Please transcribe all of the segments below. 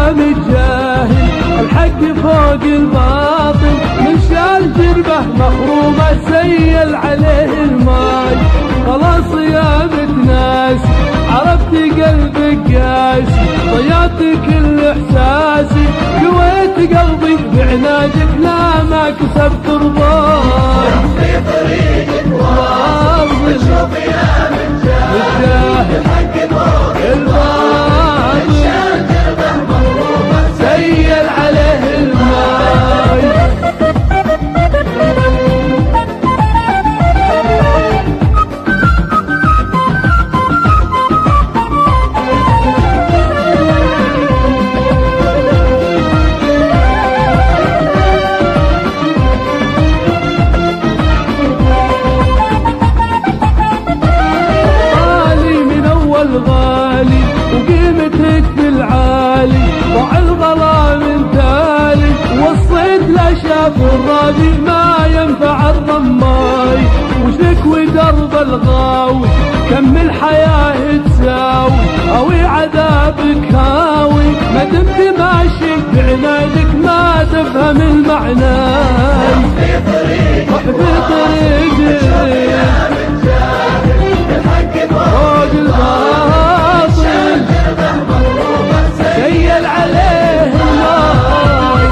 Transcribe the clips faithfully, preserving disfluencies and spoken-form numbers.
متجاهل الحق فوق الباطل، من شال جربه مخرومه سيل عليه الماي. خلاص يا متناس عرفت قلبك قاسي، ضيعت كل احساسي، قويت قلبي بعنادك لا ما كسبت رضاك. في طريقك واصل بتشوف يا متجاهل الحق فوق الباطل، من شال جربه مخرومه سيل عليه الماي. غالي وقيمتك في العالي، ضاع الغلا من تالي، والصيد لا شاف الرابي ما ينفع الرماي. وشك ودرب الغاوي كم الحياة تساوي، هوي عذابك هاوي ما دمت ماشي بعنادك ما تفهم المعنى. في طريقك في طريقك الحق فوق الباطل، سيل عليه الماي.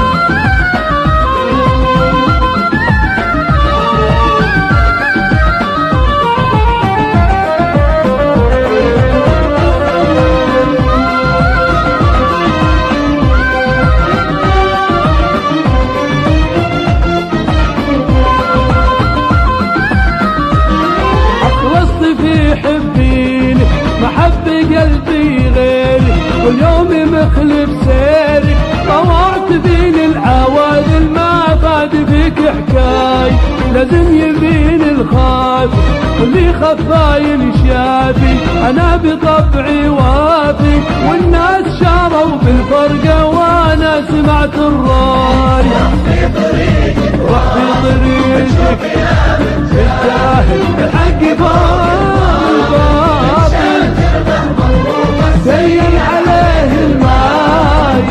أخلصت في حبيني محب قلبي غيري، واليوم مخلف سيري، طوعت بين العوادل ما فاد بك حكاي. لازم يبين الخافي واللي خفاين شافي، انا بطبعي وافي والناس شاروا بالفرقه وانا سمعت الراي. في طريقك روح في طريقك الجاهل الحق فوق الباطل، سيل عليه الماي.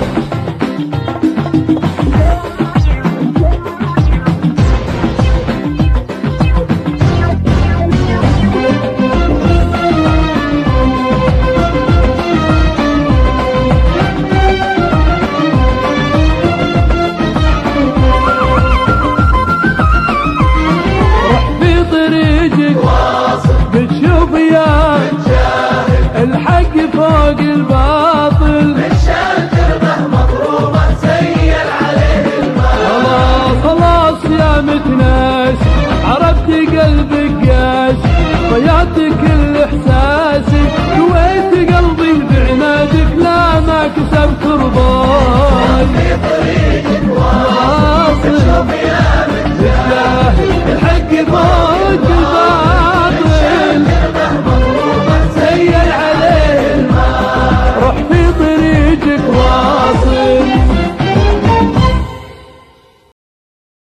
بتشوف يا متجاهل الحق فوق الباطل، من شال جربه مضروبه سيل عليه الماء. خلاص خلاص يا متناس عرفت قلبك قاسي، ضيعت كل احساسي، قويت قلبي بعنادك لا ما كسبت رضاك. في طريقك واصل بتشوف يا متجاهل الحق فوق